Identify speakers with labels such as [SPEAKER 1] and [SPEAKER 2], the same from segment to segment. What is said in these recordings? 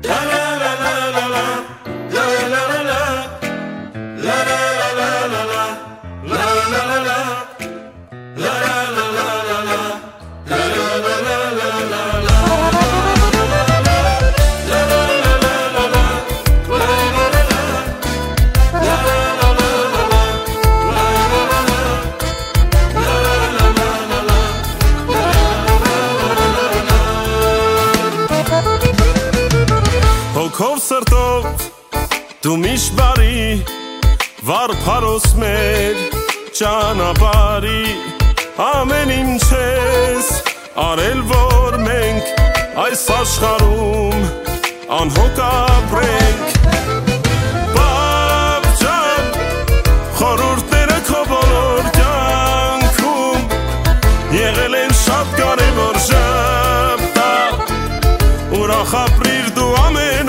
[SPEAKER 1] Հոգով սրտով դու միշտ բարի վառ փարոս մեր ճանապարհի ամեն ինչ ես արել որ մենք այս աշխարհում անհոգ ապրենք Բաբ ջան խորհուրդները քո բոլոր կյանքում եղել են շատ կարևոր շփթա ուրախ ապրիր դու ամեն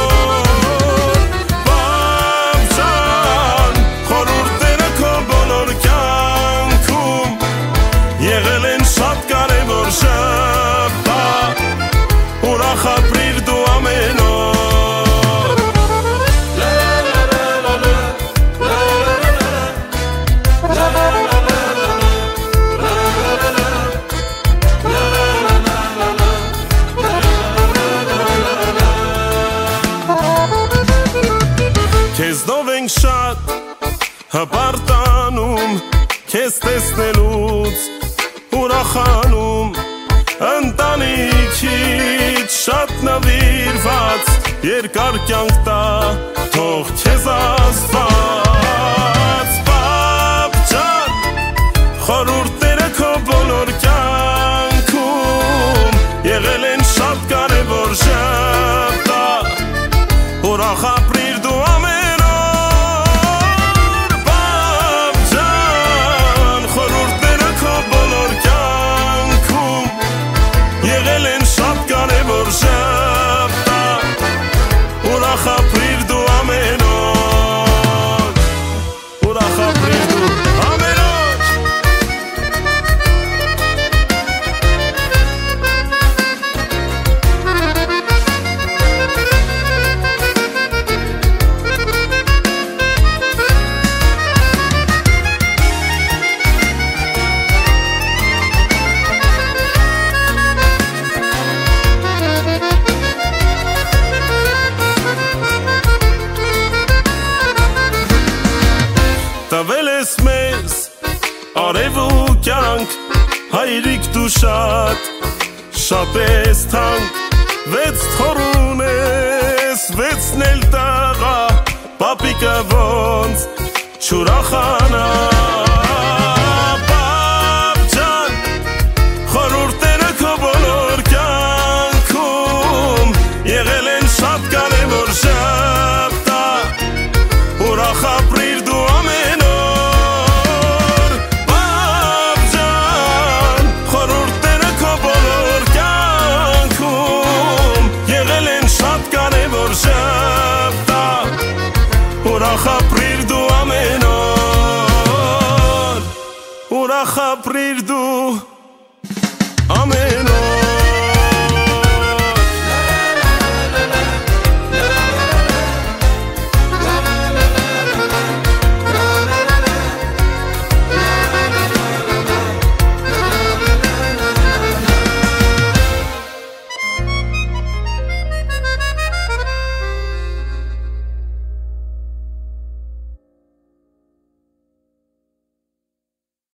[SPEAKER 1] Քեզնով ենք շատ հպարտանում Քեզ տեսնելուց ուրախանում Ընտանիքից շատ նվիրված Երկար կյանք տա թող քեզ Աստված Բաբ ջան խորհուրդները քո բոլոր կյանքում Եղել են շատ կարևոր շփթա ուրախ ապրիր դու ամեն Տվել ես մեզ արև ու կյանք հայրիկ դու շատ ես թանկ վեց թոր ունես վեցն էլ տղա պապիկը ոնց չուրախանա Բաբ ջան խորհուրդները քո բոլոր կյանքում եղել են շատ կարևոր շփթա ուրախ ապրիր դու ամեն ուրախ ապրիր դու ամեն օր ուրախ ապրիր դու